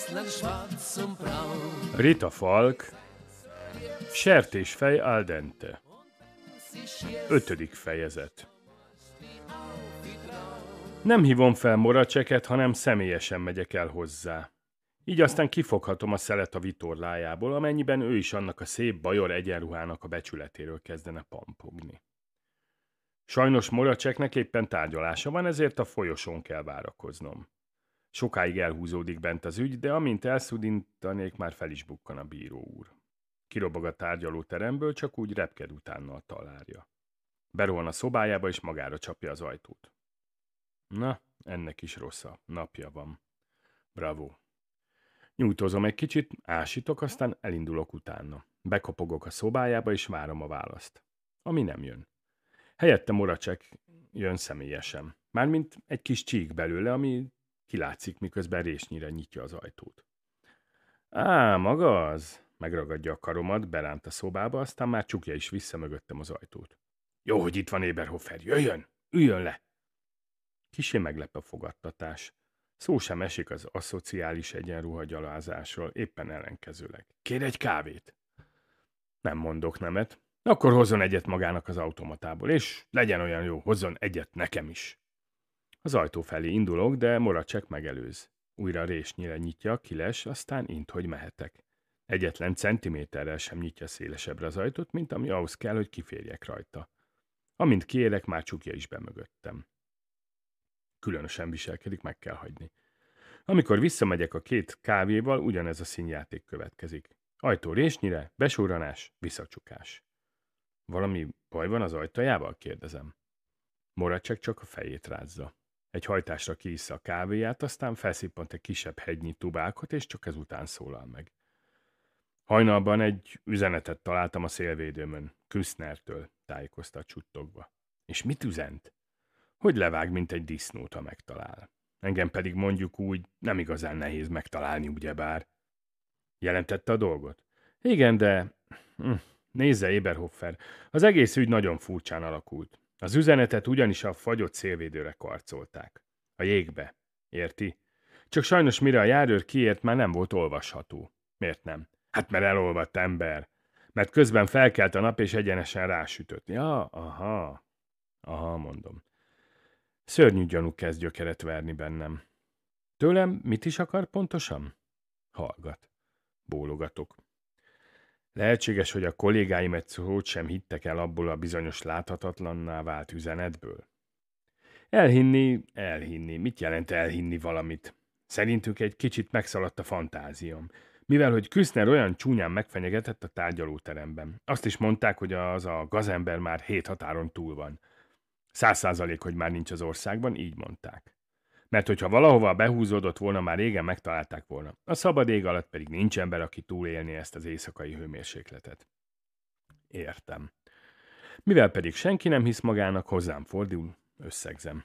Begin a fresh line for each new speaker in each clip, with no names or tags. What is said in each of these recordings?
Rita Falk, Sertésfej al dente. 5. fejezet. Nem hívom fel Moracseket, hanem személyesen megyek el hozzá. Így aztán kifoghatom a szelet a vitorlájából, amennyiben ő is annak a szép bajor egyenruhának a becsületéről kezdene pampogni. Sajnos Moracseknek éppen tárgyalása van, ezért a folyosón kell várakoznom. Sokáig elhúzódik bent az ügy, de amint elszudintanék, már fel is bukkan a bíró úr. Kirobog a tárgyalóteremből, csak úgy repked utána a talárja. Berohan a szobájába, és magára csapja az ajtót. Na, ennek is rossza. Napja van. Bravo. Nyújtózom egy kicsit, ásítok, aztán elindulok utána. Bekopogok a szobájába, és várom a választ. Ami nem jön. Helyette Moracsek jön személyesen. Mármint egy kis csík belőle, ami kilátszik, miközben résnyire nyitja az ajtót. Á, maga az? Megragadja a karomat, beránt a szobába, aztán már csukja is vissza mögöttem az ajtót. Jó, hogy itt van Eberhofer, jöjjön, üljön le! Kissé meglep a fogadtatás. Szó sem esik az aszociális egyenruha gyalázásról, éppen ellenkezőleg. Kér egy kávét? Nem mondok nemet. Akkor hozzon egyet magának az automatából, és legyen olyan jó, hozzon egyet nekem is. Az ajtó felé indulok, de Moracsek megelőz. Újra résnyire nyitja, kiles, aztán inthogy mehetek. Egyetlen centiméterrel sem nyitja szélesebbre az ajtót, mint ami ahhoz kell, hogy kiférjek rajta. Amint kiérek, már csukja is be mögöttem. Különösen viselkedik, meg kell hagyni. Amikor visszamegyek a 2 kávéval, ugyanez a színjáték következik. Ajtó résnyire, besurranás, visszacsukás. Valami baj van az ajtajával? Kérdezem. Moracsek csak a fejét rázza. Egy hajtásra kiissza a kávéját, aztán felszippant egy kisebb hegynyi tubákot, és csak ezután szólal meg. Hajnalban egy üzenetet találtam a szélvédőmön, Küsznertől, tájékoztat csuttogva. És mit üzent? Hogy levág, mint egy disznót, ha megtalál. Engem pedig mondjuk úgy nem igazán nehéz megtalálni, ugyebár. Jelentette a dolgot? Igen, de... Nézze, Eberhofer, az egész ügy nagyon furcsán alakult. Az üzenetet ugyanis a fagyott szélvédőre karcolták. A jégbe. Érti? Csak sajnos mire a járőr kiért, már nem volt olvasható. Miért nem? Hát mert elolvadt ember. Mert közben felkelt a nap, és egyenesen rásütött. Ja, aha, mondom. Szörnyű gyanú kezd gyökeret verni bennem. Tőlem mit is akar pontosan? Hallgat. Bólogatok. Lehetséges, hogy a kollégáim egy szót sem hittek el abból a bizonyos láthatatlanná vált üzenetből. Elhinni. Mit jelent elhinni valamit? Szerintük egy kicsit megszaladt a fantázióm. Mivel, hogy Küszner olyan csúnyán megfenyegetett a tárgyalóteremben. Azt is mondták, hogy az a gazember már 7 határon túl van. 100%, hogy már nincs az országban, így mondták. Mert hogyha valahova behúzódott volna, már régen megtalálták volna. A szabad ég alatt pedig nincs ember, aki túlélné ezt az éjszakai hőmérsékletet. Értem. Mivel pedig senki nem hisz magának, hozzám fordul, összegzem.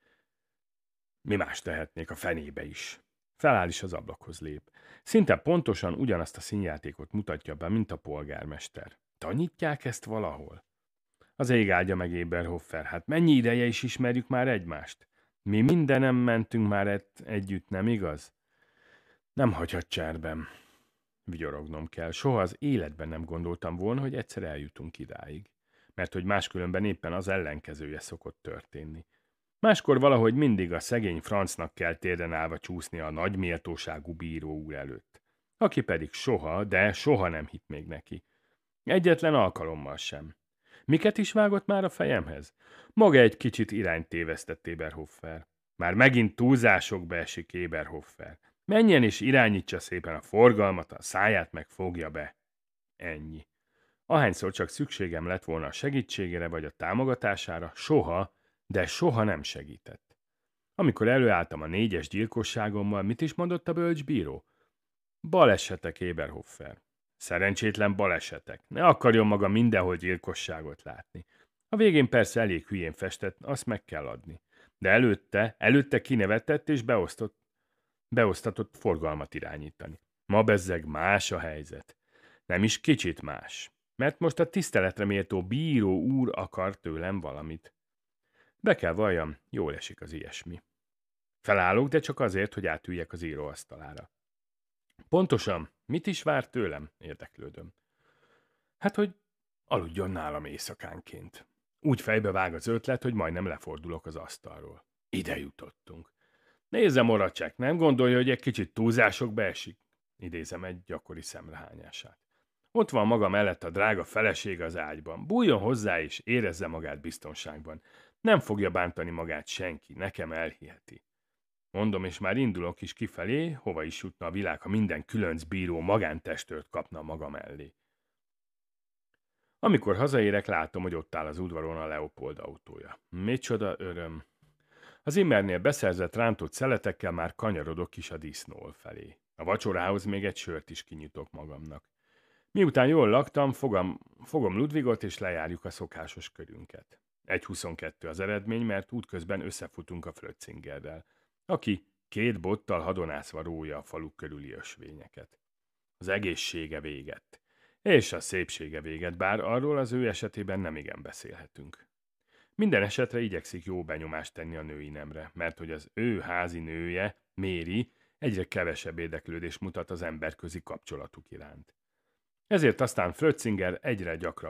Mi más tehetnék, a fenébe is. Feláll is az ablakhoz lép. Szinte pontosan ugyanazt a színjátékot mutatja be, mint a polgármester. Tanítják ezt valahol? Az ég áldja meg Eberhofer, hát mennyi ideje is ismerjük már egymást? Mi mindenem mentünk már együtt, nem igaz? Nem hagyhat cserben. Vigyorognom kell. Soha az életben nem gondoltam volna, hogy egyszer eljutunk idáig. Mert hogy máskülönben éppen az ellenkezője szokott történni. Máskor valahogy mindig a szegény francnak kell térden állva csúszni a nagy méltóságú bíró úr előtt. Aki pedig soha nem hitt még neki. Egyetlen alkalommal sem. Miket is vágott már a fejemhez? Maga egy kicsit irányt tévesztett Eberhofer. Már megint túlzásokba esik Eberhofer. Menjen és irányítsa szépen a forgalmat, a száját meg fogja be. Ennyi. Ahányszor csak szükségem lett volna a segítségére vagy a támogatására, soha nem segített. Amikor előálltam a 4-es gyilkosságommal, mit is mondott a bölcsbíró? Balesetek, Eberhofer. Szerencsétlen balesetek. Ne akarjon maga mindenhol gyilkosságot látni. A végén persze elég hülyén festett, azt meg kell adni. De előtte kinevetett és beosztatott forgalmat irányítani. Ma bezzeg más a helyzet. Nem is kicsit más. Mert most a tiszteletre méltó bíró úr akar tőlem valamit. Be kell valljam, jól esik az ilyesmi. Felállok, de csak azért, hogy átüljek az íróasztalára. Pontosan, mit is vár tőlem? Érdeklődöm. Hát, hogy aludjon nálam éjszakánként. Úgy fejbevág az ötlet, hogy majdnem lefordulok az asztalról. Ide jutottunk. Nézze, Moracek, nem gondolja, hogy egy kicsit túlzásokba esik? Idézem egy gyakori szemrehányását. Ott van maga mellett a drága felesége az ágyban. Bújjon hozzá és érezze magát biztonságban. Nem fogja bántani magát senki, nekem elhiheti. Mondom, és már indulok is kifelé, hova is jutna a világ, ha minden különc bíró magántestőrt kapna maga mellé. Amikor hazaérek, látom, hogy ott áll az udvaron a Leopold autója. Micsoda öröm! Az Immernél beszerzett rántott szeletekkel már kanyarodok is a disznó felé. A vacsorához még egy sört is kinyitok magamnak. Miután jól laktam, fogom Ludwigot, és lejárjuk a szokásos körünket. 1:22 az eredmény, mert útközben összefutunk a Frötzingerrel, aki 2 bottal hadonászva rója a faluk körüli ösvényeket. Az egészsége véget. És a szépsége véget, bár arról az ő esetében nem igen beszélhetünk. Minden esetre igyekszik jó benyomást tenni a női nemre, mert hogy az ő házi nője, Méri, egyre kevesebb érdeklődést mutat az emberközi kapcsolatuk iránt. Ezért aztán Frötzinger egyre gyakrabban